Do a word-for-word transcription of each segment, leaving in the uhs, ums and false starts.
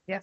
Yes.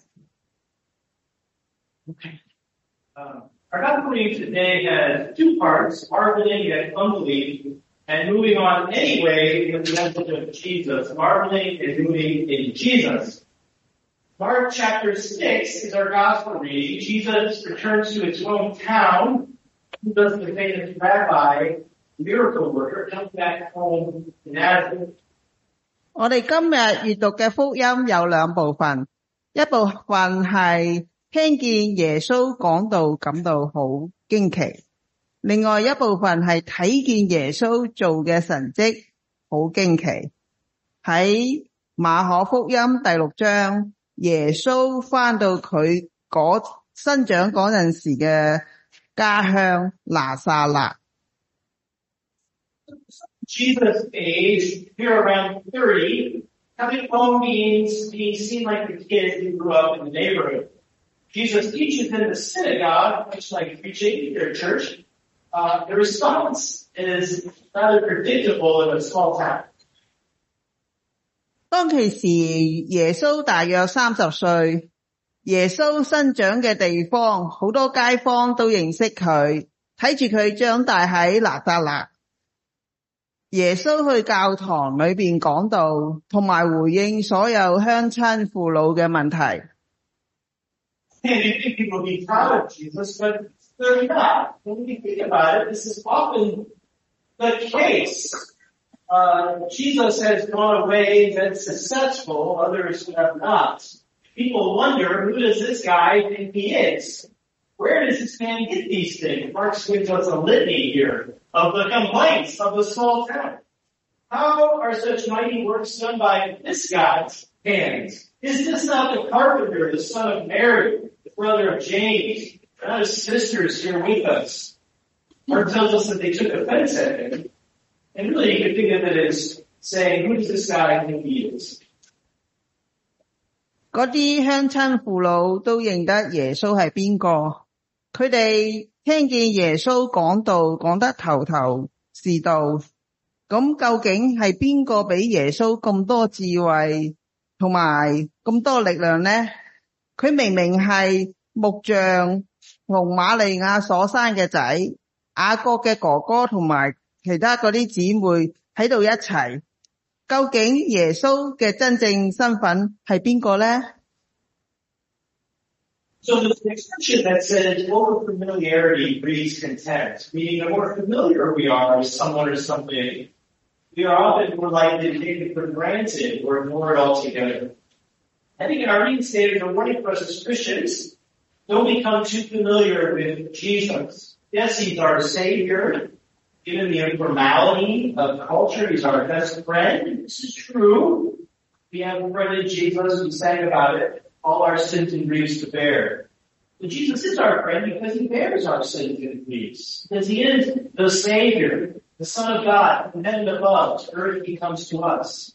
Okay. Uh, our gospel reading today has two parts, marveling at unbelief and moving on anyway with the message of Jesus, marveling and moving in Jesus. Mark chapter six is our gospel reading. Jesus returns to his hometown. He does the famous rabbi, miracle worker, comes back home to Nazareth. 我哋今日閱讀嘅福音有兩部分，一部分係聽見耶穌講道感到好驚奇，另外一部分係睇見耶穌做嘅神蹟好驚奇。喺馬可福音第六章，耶穌返到佢嗰生長嗰陣時嘅家鄉拿撒勒。 Jesus' age, here around thirty, coming home means he seemed like the kid who grew up in the neighborhood. Jesus teaches in the synagogue, much like preaching at church. Uh, the response is rather predictable in a small town. 當其時耶穌大約三十歲，耶穌生長嘅地方好多街坊都認識佢，睇住佢長大喺拿撒勒。耶穌去教堂裏邊講道，同埋回應所有鄉親父老嘅問題。 And you think people will be proud of Jesus, but they're not. When you think about it, this is often the case. Uh, Jesus has gone away and been successful, others have not. People wonder, who does this guy think he is? Where does this man get these things? Mark gives us a litany here of the complaints of the small town. How are such mighty works done by this guy's hands? Is this not the carpenter, the son of Mary, the brother of James, not his sisters here with us? Mark tells us that they took offense at him. And really you could think of it as saying, who does this guy think he is? 嗰啲鄉親父老都認得耶穌係邊個，佢哋聽見耶穌講道講得頭頭是道，咁究竟係邊個俾耶穌咁多智慧同埋咁多力量呢？佢明明係木匠同瑪利亞所生嘅仔，雅各嘅哥哥同埋其他嗰啲姊妹喺度一齊，究竟耶穌嘅真正身份係邊個呢？ So there's an expression that says over familiarity breeds contempt, meaning the more familiar we are with someone or something, we are often more likely to take it for granted or ignore it altogether. I think in our reading today, there's a warning for us as Christians. Don't become too familiar with Jesus. Yes, he's our Savior. Given the informality of culture, he's our best friend. This is true. We have a friend in Jesus. We sang about it. All our sins and griefs to bear. But Jesus is our friend because he bears our sins and griefs. Because he is the Savior, the Son of God, from heaven above, to earth he comes to us.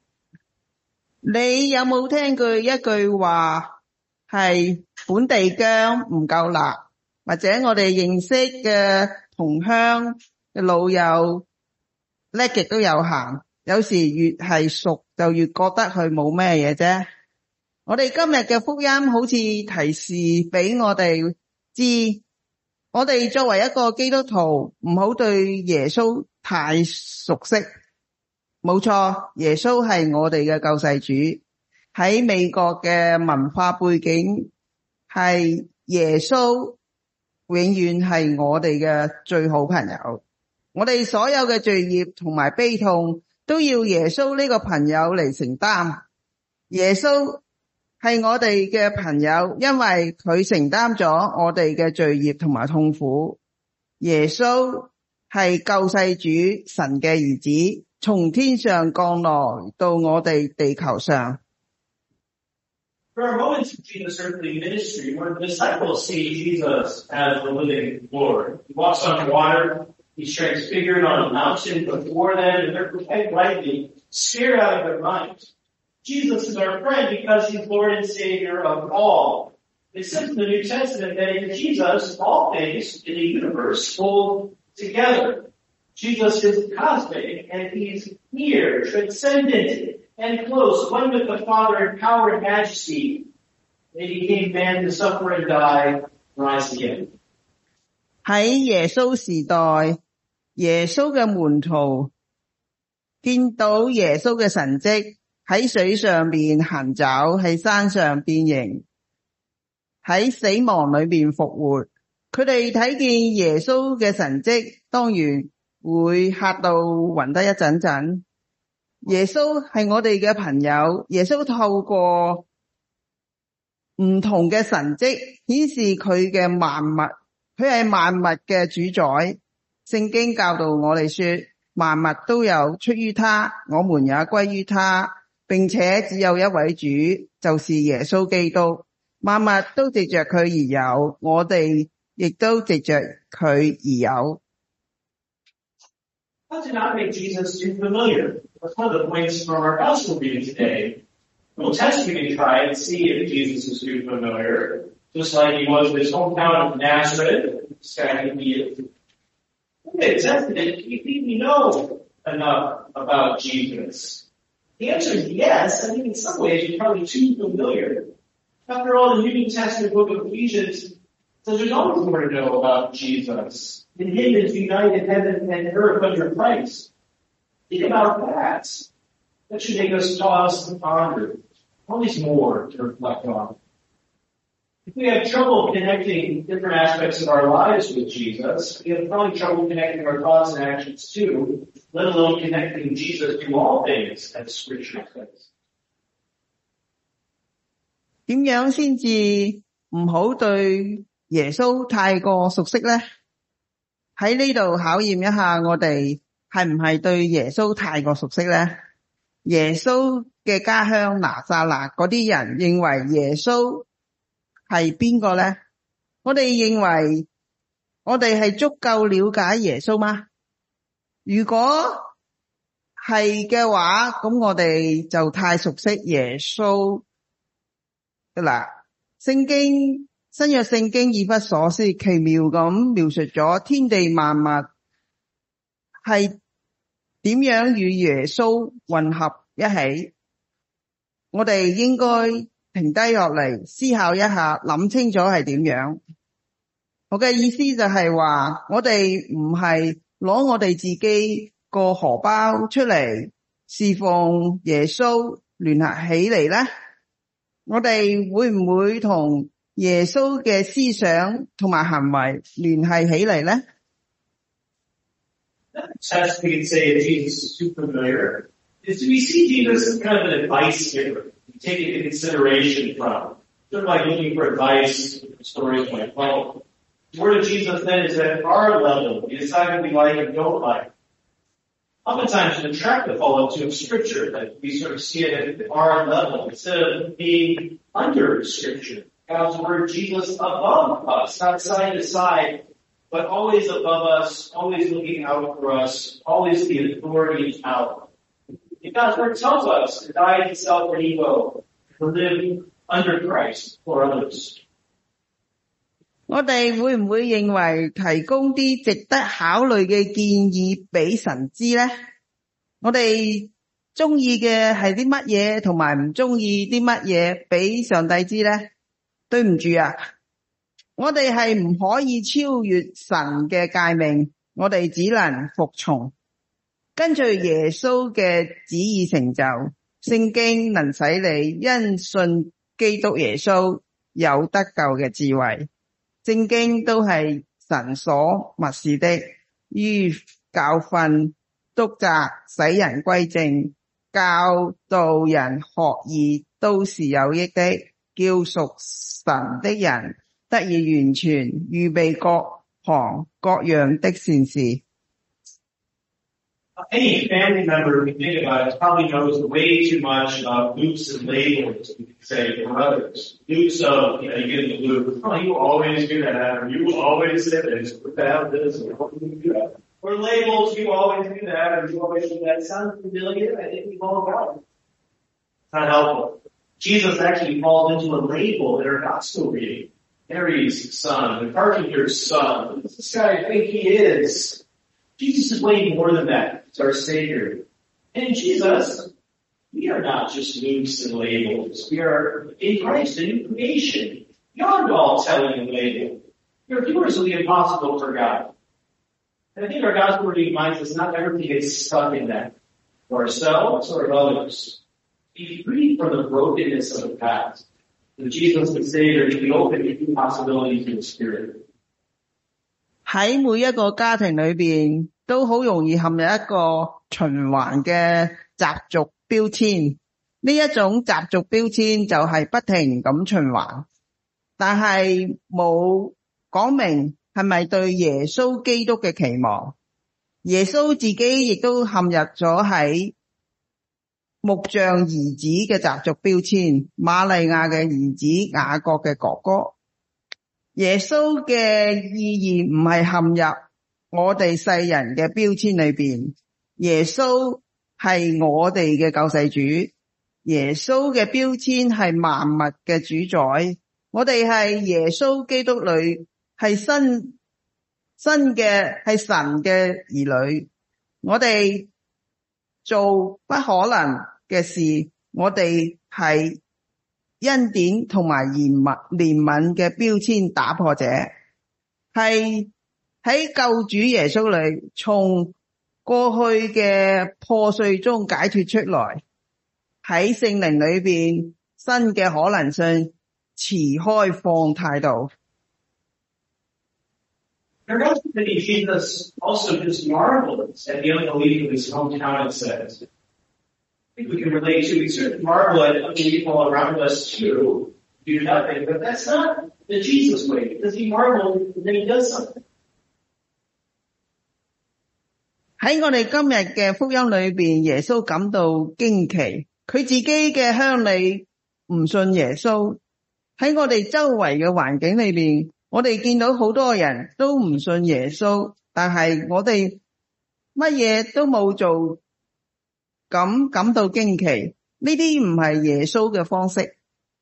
你有冇聽過一句話係本地薑唔夠辣，或者我哋認識嘅同鄉嘅老友叻極都有限，有時越係熟就越覺得佢冇咩嘢啫。我哋今日嘅福音好似提示俾我哋知，我哋作為一個基督徒唔好對耶穌太熟悉。冇錯，耶穌係我哋嘅救世主。喺美國嘅文化背景，係耶穌永遠係我哋嘅最好朋友。我哋所有嘅罪孽同埋悲痛都要耶穌呢個朋友嚟承擔。耶穌係我哋嘅朋友，因為佢承擔咗我哋嘅罪孽同埋痛苦。耶穌係救世主，神嘅兒子，從天上降來到我哋地球上。 There are moments in Jesus' earthly ministry where the disciples see Jesus as the living Lord. He walks on water, he's transfigured on a mountain before them, and they're quite rightly scared out of their minds. Jesus is our friend because he's Lord and Savior of all. It says in the New Testament that in Jesus, all things in the universe hold together. Jesus is cosmic, and he's here, transcendent and close, one with the Father in power and majesty. They became man to suffer and die, rise again. 喺耶穌時代，耶穌嘅門徒見到耶穌嘅神蹟，喺水上邊行走，喺山上變形，喺死亡裏邊復活。佢哋睇見耶穌嘅神蹟，當然會嚇到暈得一陣陣。耶穌係我哋嘅朋友，耶穌透過唔同嘅神蹟顯示佢嘅萬物，佢係萬物嘅主宰。聖經教導我哋說，萬物都有出於他，我們也歸於他，並且只有一位主，就是耶穌基督。萬物都藉着佢而有，我哋亦都藉着佢而有。 How to not make Jesus too familiar? That's one of the points from our gospel reading today. We'll test we can try and see if Jesus is too familiar, just like he was in his hometown of Nazareth. This guy can be okay, tested it. Do you think we know enough about Jesus? The answer is yes. I mean, in some ways, you're probably too familiar. After all, the New Testament book of Ephesians says there's always more to know about Jesus. In him is united heaven and earth under Christ. Think about that. That should make us pause and ponder. Always more to reflect on. If we have trouble connecting different aspects of our lives with Jesus, we have probably trouble connecting our thoughts and actions too, let alone connecting Jesus to all things, as Scripture says. 點樣先至唔好對耶穌太過熟悉呢？喺呢度考驗一下我哋係唔係對耶穌太過熟悉呢？耶穌嘅家鄉拿撒勒嗰啲人認為耶穌係邊個呢？我哋認為我哋係足夠了解耶穌嗎？如果係嘅話，咁我哋就太熟悉耶穌㗎喇。聖經新約聖經以弗所書奇妙咁描述咗天地萬物係點樣與耶穌混合一起。我哋應該停低落嚟思考一下，諗清楚係點樣。我嘅意思就係話，我哋唔係攞我哋自己個荷包出嚟侍奉耶穌聯合起嚟呢？我哋會唔會同耶穌嘅思想同埋行為聯繫起嚟呢？ Test we can say if Jesus is too familiar is do we see Jesus as kind of an advice giver? We take it into consideration from. Sort of like looking for advice from stories like, well, the word of Jesus then is at our level. We decide what we like and don't like. Oftentimes an attractive follow-up to Scripture that we sort of see it at our level instead of being under Scripture. God's word, Jesus above us, not side to side, but always above us, always looking out for us, always the authority and power. And God's word tells us to die to self and ego, to live under Christ for others. 我哋會唔會認為提供啲值得考慮嘅建議俾神知呢？我哋中意嘅係啲乜嘢，同埋唔中意啲乜嘢俾上帝知呢？對唔住啊，我哋係唔可以超越神嘅誡命，我哋只能服從，跟隨耶穌嘅旨意成就。聖經能使你因信基督耶穌有得救嘅智慧。聖經都係神所默示的，於教訓、督責、使人歸正、教導人學義，都是有益的，叫屬神的人得以完全，預備各行各樣的善事。 Any family member we think about probably knows way too much of loops and labels, we could say, from others. Loops of, you know, you get in the loop, oh, you always do that, or you always say this, or that, this, or what do you do that? Or labels, you always do that, or you always do that. Sounds familiar? I think we've all got it. It's not helpful. Jesus actually falls into a label in our gospel reading. Mary's son, the carpenter's son. Who does this guy think he is? Jesus is way more than that. It's our Savior. And Jesus, We are not just loose and labels. We are in Christ, a new creation, beyond all telling and labeling. We are doers of the impossible for God. And I think our gospel reminds us not ever to get stuck in that, for ourselves or others. Be free from the brokenness of the past. And Jesus the Savior to be open to new possibilities in the Spirit. 喺每一個家庭裏邊，都好容易陷入一個循環嘅習俗標籤。呢一種習俗標籤就係不停咁循環，但係冇講明係咪對耶穌基督嘅期望。耶穌自己亦都陷入咗喺木匠兒子嘅習俗標籤，瑪利亞嘅兒子雅各嘅哥哥。耶穌嘅意義唔係陷入我哋世人嘅標籤裏邊，耶穌係我哋嘅救世主，耶穌嘅標籤係萬物嘅主宰，我哋係耶穌基督裏係新新嘅係神嘅兒女，我哋做不可能嘅事，我哋係恩典同埋憐憫憐憫嘅標籤打破者，係喺救主耶穌裏從過去嘅破碎中解脫出來，喺聖靈裏邊新嘅可能性持開放態度。 There must be Jesus also just marvelous at the unbelief of his hometown, it says. I think we can relate to, we certainly marvel at unbelief all around us too, do nothing, but that's not the Jesus way, because he marveled and then he does something. 喺我哋今日嘅福音裏邊，耶穌感到驚奇，佢自己嘅鄉里唔信耶穌。喺我哋周圍嘅環境裏邊，我哋見到好多人都唔信耶穌，但係我哋乜嘢都冇做，咁感到驚奇。呢啲唔係耶穌嘅方式。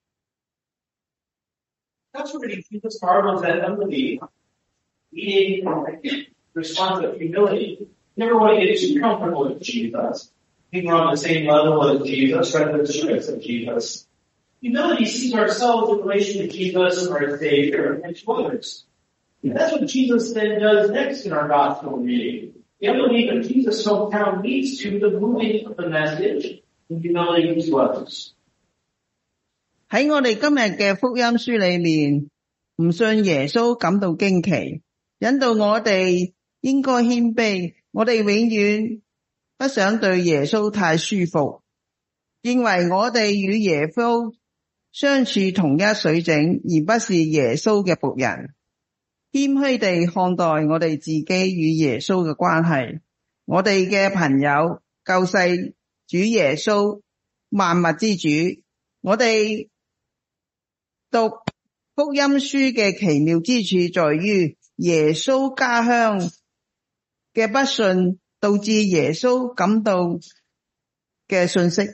That's where Jesus marvels at unbelief, needing response of humility. Never want to get too comfortable with Jesus. Think we're on the same level as Jesus, rather than assurance of Jesus. Humility sees ourselves in relation to Jesus, our Savior, and to others. And that's what Jesus then does next in our gospel reading. The unbelief of Jesus' hometown leads to the moving of the message in humility to others. 喺我哋今日嘅福音書裏面，唔信耶穌感到驚奇，引導我哋應該謙卑。我哋永遠不想對耶穌太舒服，認為我哋與耶穌相處同一水準，而不是耶穌嘅僕人。謙虛地看待我哋自己與耶穌嘅關係，我哋嘅朋友、救世主耶穌、萬物之主。我哋讀福音書嘅奇妙之處在於耶穌家鄉嘅不信導致耶穌感到嘅信息。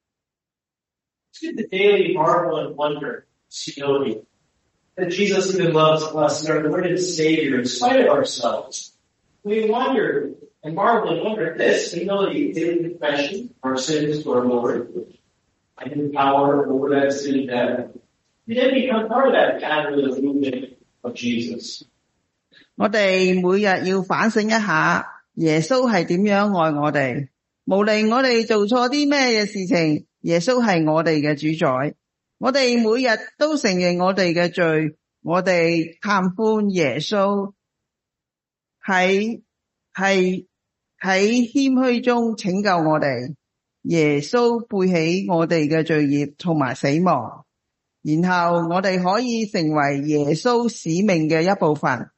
It's good to daily marvel and wonder, humility, that Jesus even loves us as our Lord and Savior in spite of ourselves. We wonder and marvel and wonder at this humility, daily confession, our sins to our Lord, and His power over that sin and death. We then become part of that pattern of the movement of Jesus. 我哋每日要反省一下，耶穌係點樣愛我哋。無論我哋做錯啲咩嘅事情，耶穌係我哋嘅主宰。我哋每日都承認我哋嘅罪，我哋探歡耶穌喺係喺謙虛中拯救我哋。耶穌背起我哋嘅罪孽同埋死亡，然後我哋可以成為耶穌使命嘅一部分。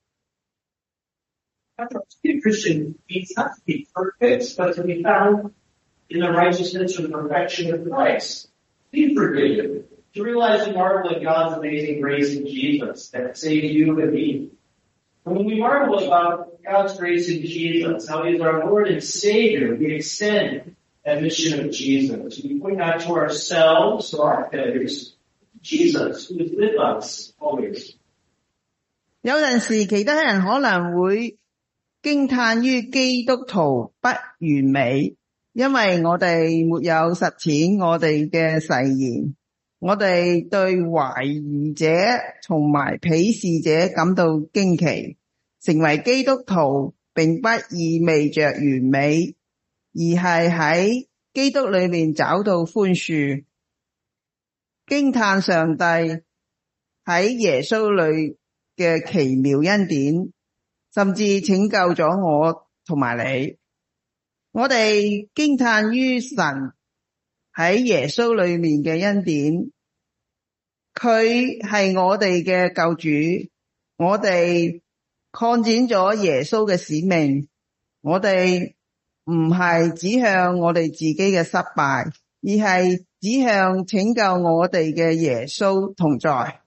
To be a Christian means not to be perfect, but to be found in the righteousness or the perfection of Christ. Be forgiven. To realize the marvel of God's amazing grace in Jesus that saved you and me. And when we marvel about God's grace in Jesus, how He is our Lord and Savior, we extend that mission of Jesus. We point not to ourselves or our failures, Jesus, who is with us always. 有陣時其他人可能會驚嘆於基督徒不完美，一因為我哋沒有實踐我哋嘅誓言，我哋對懷疑者同埋鄙視者感到驚奇。成為基督徒並不意味着完美，而係喺基督裏面找到寬恕。驚嘆上帝喺耶穌裏嘅奇妙恩典，甚至拯救咗我同埋你。我哋驚嘆於神喺耶穌裏面嘅恩典，佢係我哋嘅救主，我哋擴展咗耶穌嘅使命，我哋唔係指向我哋自己嘅失敗，而係指向拯救我哋嘅耶穌同在。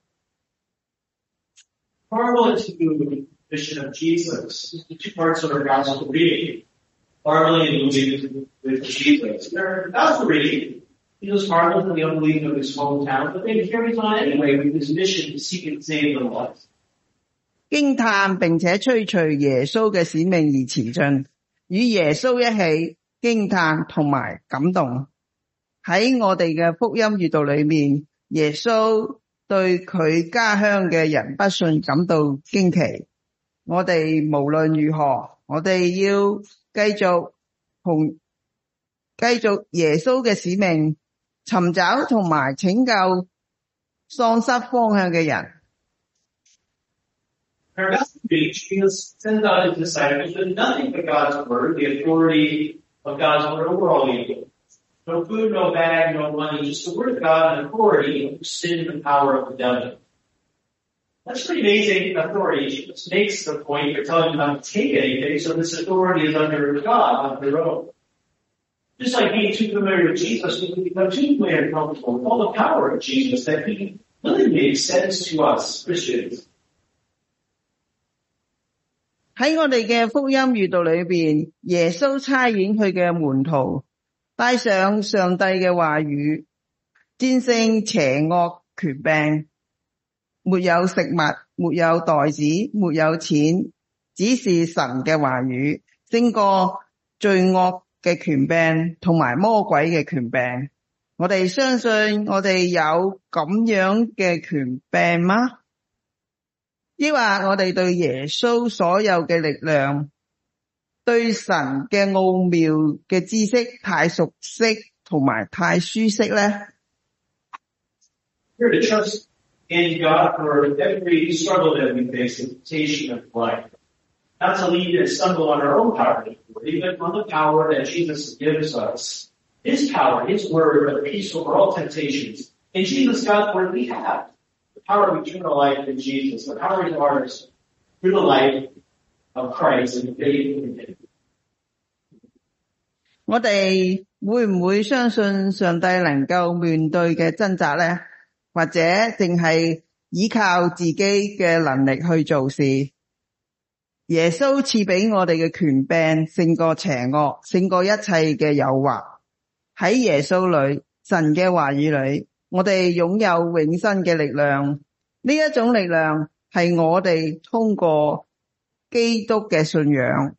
Marvel into the mission of Jesus. The two parts of our gospel reading. Marveling and moving with Jesus. In our gospel reading, Jesus marveled at the unbelief of his hometown, but then he carries on anyway with his mission to seek and save the lost. 驚嘆並且追隨耶穌嘅使命而前進，與耶穌一起驚嘆同埋感動。喺我哋嘅福音閱讀裏面，耶穌對佢家鄉嘅人不信感到驚奇。我哋無論如何，我哋要繼續同繼續耶穌嘅使命，尋找同埋拯救喪失方向嘅人。 In our gospel reading, Jesus sends out his disciples with nothing but God's word, the authority of God's word over all evil. No food, no bag, no money, just the word of God and authority over sin and the power of the devil. That's pretty amazing authority. Jesus makes the point for telling them not to take anything, so this authority is under God, not their own. Just like being too familiar with Jesus, we can become too familiar and comfortable with all the power of Jesus that he willingly extends to us, Christians. 喺我哋嘅福音閱讀裏邊，耶穌差遣佢嘅門徒帶上上帝嘅話語，戰勝邪惡權柄。沒有食物，沒有袋子，沒有錢，只是神嘅話語，勝過罪惡嘅權柄同埋魔鬼嘅權柄。我哋相信我哋有咁樣嘅權柄嗎？抑或我哋對耶穌所有嘅力量，對神嘅奧妙嘅知識太熟悉同埋太舒適呢？ We're to trust in God for every struggle that we face, the temptation of life. Not to lead and stumble on our own power, but on the power that Jesus gives us. His power, His word of peace over all temptations. In Jesus, God's word, we have the power of eternal life in Jesus. The power is ours through the life of Christ and faith in Him. 我哋會唔會相信上帝能夠面對嘅掙扎呢？或者淨係依靠自己嘅能力去做事？耶穌賜俾我哋嘅權柄勝過邪惡，勝過一切嘅誘惑。喺耶穌裏，神嘅話語裏，我哋擁有永生嘅力量。呢一種力量係我哋通過基督嘅信仰。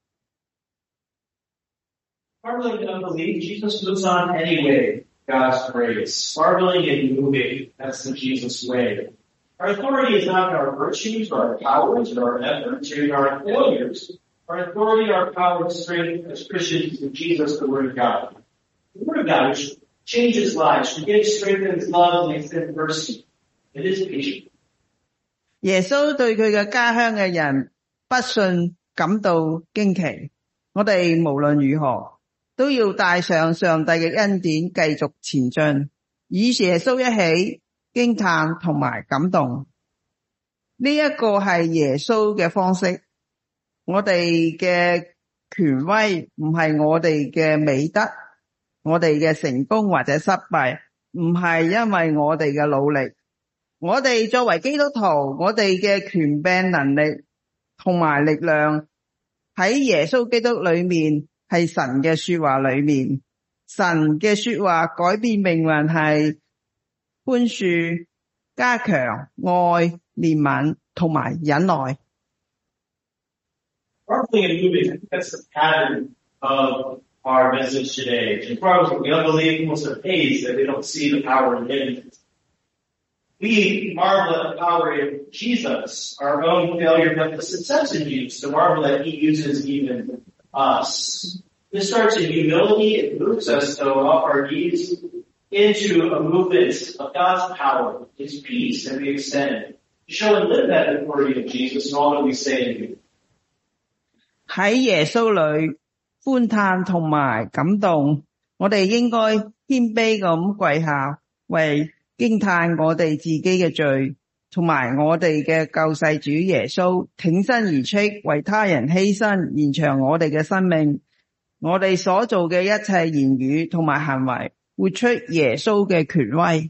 Marveling and unbelief, Jesus moves on anyway. God's grace. Marveling and moving, that's the Jesus way. Our authority is not in our virtues or our powers or our efforts or in our failures. Our authority, our power, and strength as Christians is in Jesus, the Word of God. The Word of God which changes lives, forgives, strengthens, loves, and extends mercy. It is patient. 耶穌對佢嘅家鄉嘅人不信感到驚奇。我哋無論如何，都要帶上上帝嘅恩典繼續前進，與耶穌一起驚嘆同埋感動。呢一個係耶穌嘅方式。我哋嘅權威唔係我哋嘅美德，我哋嘅成功或者失敗唔係因為我哋嘅努力。我哋作為基督徒，我哋嘅權柄能力同埋力量喺耶穌基督裏面，係神嘅說話裏面。神嘅說話改變命運係寬恕、加強、愛、憐憫同埋忍耐。 Marveling and moving, that's the pattern of our message today. And probably the unbelievers are amazed that they don't see the power in Him. We marvel at the power in Jesus. Our own failure doesn't success in use to marvel that He uses even us. This starts in humility. It moves us, though, off our knees into a movement of God's power, His peace that we extend. Show and live that authority of Jesus in all that we say and do. 喺耶穌裏歡嘆同埋感動，我哋應該謙卑咁跪下，為驚嘆我哋自己嘅罪，同埋我哋嘅救世主耶穌挺身而出，為他人犧牲，延長我哋嘅生命。我哋所做嘅一切言語同埋行為，活出耶穌嘅權威。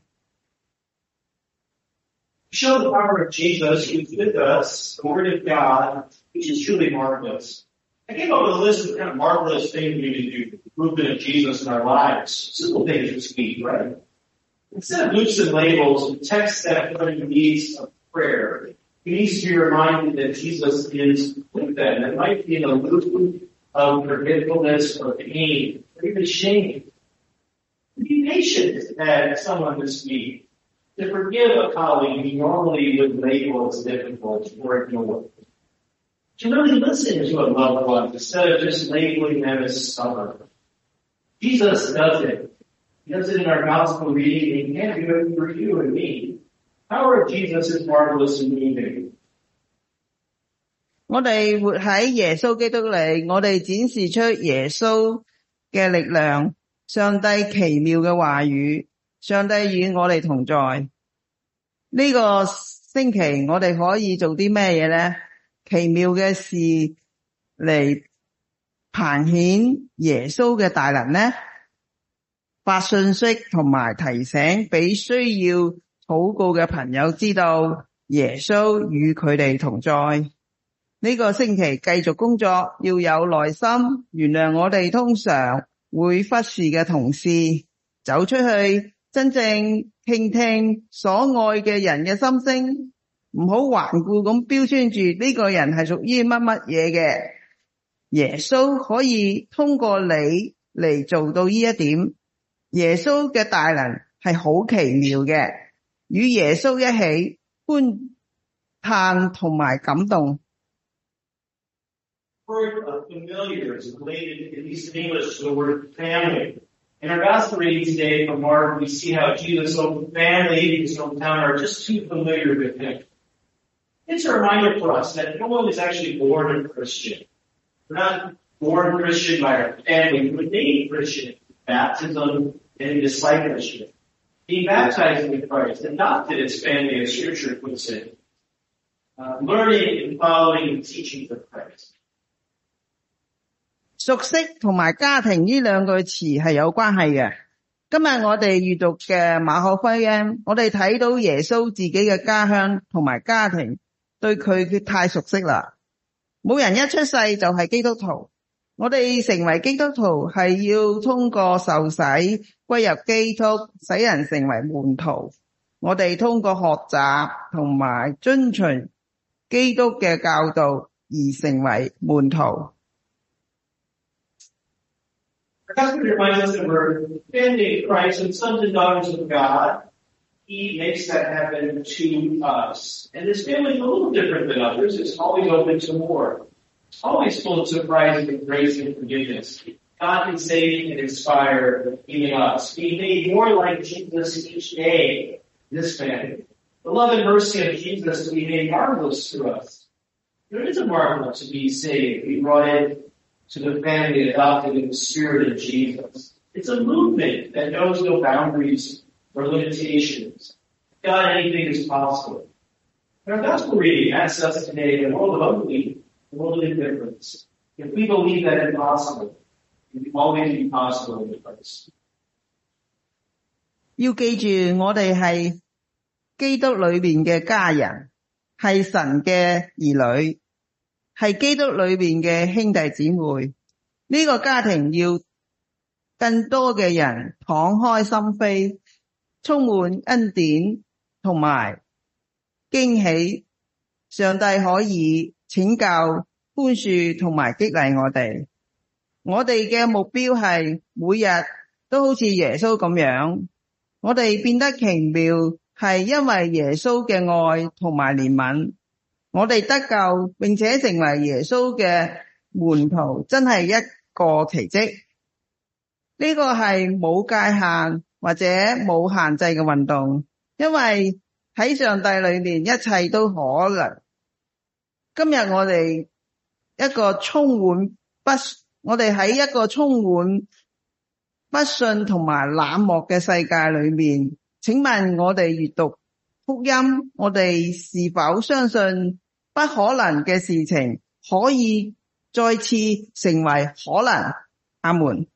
Show the power of Jesus who is with us, the Word of God, which is truly marvelous. I came up with a list of kind of marvelous things we can do, the movement of Jesus in our lives. Simple things this week, right? Instead of loops and labels, the text that everybody needs of prayer, he needs to be reminded that Jesus is with them. It might be in a loop of forgetfulness or pain, or even shame. Be patient at someone this week. To forgive a colleague you normally would label as difficult or ignore. To really listen to a loved one instead of just labeling them as stubborn. Jesus does it. He does it in our gospel reading. He can't do it for you and me. The power of Jesus is marvelous and moving. 我哋活喺耶穌基督裏，我哋展示出耶穌嘅力量，上帝奇妙嘅話語。上帝與我哋同在。呢個星期我哋可以做啲咩嘢呢？奇妙嘅事嚟彰顯耶穌嘅大能呢？發信息同埋提醒俾需要禱告嘅朋友知道耶穌與佢哋同在。呢個星期繼續工作，要有耐心，原諒我哋通常會忽視嘅同事，走出去真正傾聽所愛嘅人嘅心聲，唔好頑固咁標籤住呢個人係屬於乜乜嘢嘅。耶穌可以通過你嚟做到呢一點。耶穌嘅大能係好奇妙嘅，與耶穌一起歡嘆同埋感動。 Word of familiar is related, at least in English, to the word family. In our gospel reading today from Mark, we see how Jesus' own family, his hometown, are just too familiar with him. It's a reminder for us that no one is actually born a Christian. We're not born Christian by our family. We're made Christian in baptism and in discipleship. Being baptized in Christ, adopted as family, as Scripture puts it. Uh, learning and following the teachings of Christ. 熟悉同埋家庭呢兩句詞係有關係嘅。今日我哋閱讀嘅馬可福音，我哋睇到耶穌自己嘅家鄉同埋家庭對佢佢太熟悉啦。冇人一出世就係基督徒，我哋成為基督徒係要通過受洗歸入基督，使人成為門徒。我哋通過學習同埋遵循基督嘅教導而成為門徒。 Our gospel reminds us that we're family of Christ and sons and daughters of God. He makes that happen to us. And this family is a little different than others. It's always open to more. It's always full of surprises and grace and forgiveness. God can save and inspire even us. Be made more like Jesus each day, this family. The love and mercy of Jesus will be made marvelous to us. It is a marvel to be saved, be brought in to the family adopted in the Spirit of Jesus. It's a movement that knows no boundaries or limitations. God, anything is possible. And our gospel reading asks us today in a world of unbelief, a world of indifference, if we believe that it's possible, it will always be possible in Christ. 要記住，我哋係基督裏面嘅家人，係神嘅兒女。係基督裏面嘅兄弟姊妹，呢個家庭要更多嘅人敞開心扉，充滿恩典同埋驚喜。上帝可以拯救、寬恕同埋激勵我哋。 我哋嘅目標係每日都好似耶穌咁樣，我哋變得奇妙係因為耶穌嘅愛同埋憐憫，我哋得救並且成為耶穌嘅門徒，真係一個奇蹟。呢個係冇界限或者冇限制嘅運動，因為喺上帝裏面一切都可能。今日我哋一個充滿不，我哋喺一個充滿不信同埋冷漠嘅世界裏面，請問我哋閱讀福音，我哋是否相信不可能嘅事情可以再次成為可能？阿門。